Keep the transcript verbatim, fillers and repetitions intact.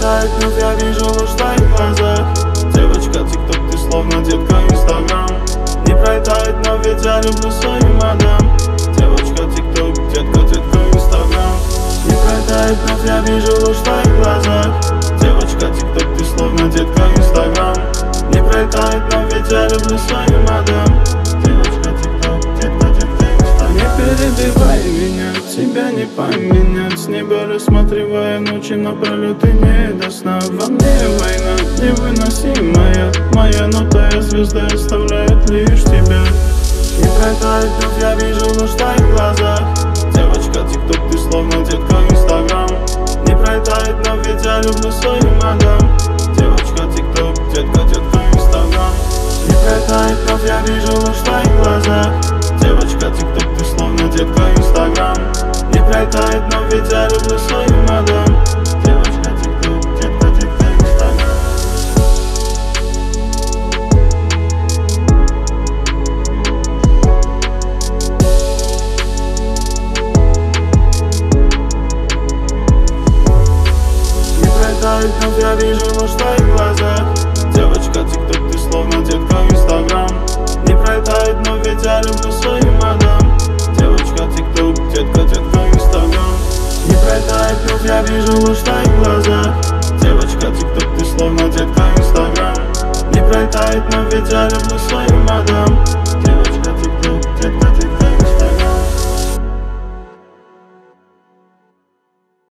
пролетает, вновь я вижу ложь в твоих глазах. Девочка, тикток, ты словно детка инстаграм. Не пролетает, но ведь я люблю свою мадам. Девочка, тикток, детка, детка инстаграм. Не пролетает, вновь я вижу ложь в твоих глазах. Девочка, тикток, ты словно детка инстаграм. Не пролетает, но ведь я люблю свою мадам. Девочка, тикток, детка, детка инстаграм. Не перебивай меня, тебя не поменять. С неба рассматривая ночи напролет и не до сна. Во мне война невыносимая. Моя нотая звезда оставляет лишь тебя. Не пролетает, вновь я вижу ложь в твоих глазах. Девочка, тикток, ты словно детка инстаграм. Не пролетает, но ведь я люблю свою мадам. Девочка, тикток, детка, детка инстаграм. Не пролетает, вновь я вижу ложь в твоих глазах. Девочка, тикток, ты словно детка инстаграм. Не пролетает, но ведь я люблю свою мадам. Девочка, тикток, детка, детка инстаграм. Не пролетает, вновь я вижу ложь в твоих глазах. Девочка, тикток, ты словно детка инстаграм. Не пролетает, но ведь я люблю свою мадам. Девочка, тикток, детка, детка инстаграм. Не пролетает, вновь я вижу ложь в твоих глазах. Девочка, тикток, ты словно детка инстаграм. Не пролетает, но ведь я люблю свою